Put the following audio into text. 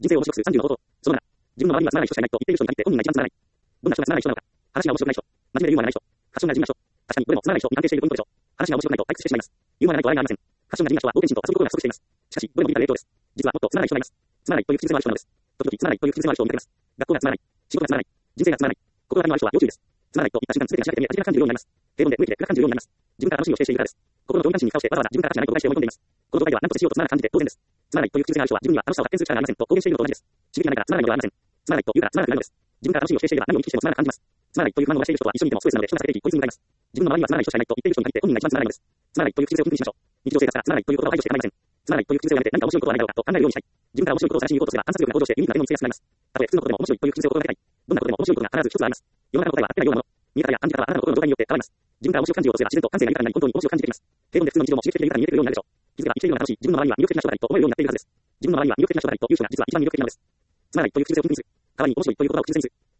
人生を面白くする30の方法。その7、自分の周りにはつまらない人しかいないと言っている人に限って本人が一番つまらない。どんな人がつまらない人なのか。話が面白くない人。真面目でユーモアがない人。ファッションが地味な人。確かに、どれもつまらない人に関係しているポイントでしょう。話が面白くないと退屈してしまいます。ユーモアがないと笑いがありません。ファッションが地味な人は冒険心と遊ぶ心が不足しています。しかし、どれも似た例状です。実はもっとつまらない人がいます。つまらないという癖のある人なのです。時々つまらないという癖のある人を見かけます。学校がつまらない。仕事がつまらない。人生がつまらない。心がある人は要注意です。つまらないと言った瞬間、すべてがしゃべって見え、味が感じるようになります。平凡で無益で暗く感じるようになります。自分から楽しみをしているからです。心の上位関心に顔してわざわざ自分から価値がないことを返して思い込んでいます。この状態では何とかしようとつまらなく感じて当然です。つまらないという癖がある人は自分には楽しさを発見する力がありませんと公言しているのと同じです。刺激がないからつまらないのではありません。つまらないと言うからつまらなくなるのです。自分から楽しみをしていれば何を意識してもつまらなく感じます。つまらないという不満を出している人は一緒にいてもストレスなので人が避けていき、孤立に向かいます。自分の周りにはつまらない人しかいないと言っている人に限って本人が一番つまらないのです。つまらないという癖を禁止しましょう。日常生活からつまらないという言葉を排除して構いません。つまらないという癖をやめて何か面白いことはないだろうかと考えるようにしたい。自分から面白いことを探しに行こうとすれば観察力が向上してユニークな点を見つけやすくなります。たとえ普通のことでも面白いという癖を心がけたい。どんなことでも面白いことが必ず一つあります。世の中の答えは合ってないようなもの。見え方や感じ方はあなたの心の状態によって変わります。自分から面白く感じようとすれば自然と感性が豊かになり本当に面白く感じてきます。平凡で普通の日常も刺激的で豊かに見えてくるようになるでしょう。気づけば生きているのが楽しい。自分の周りには魅力的な人ばかりと思えるようになっているはずです。自分の周りには魅力的な人ばかりという人が実は一番魅力的なのです。つまらないという癖を禁止にする。代わりに面白いという言葉を口癖にする。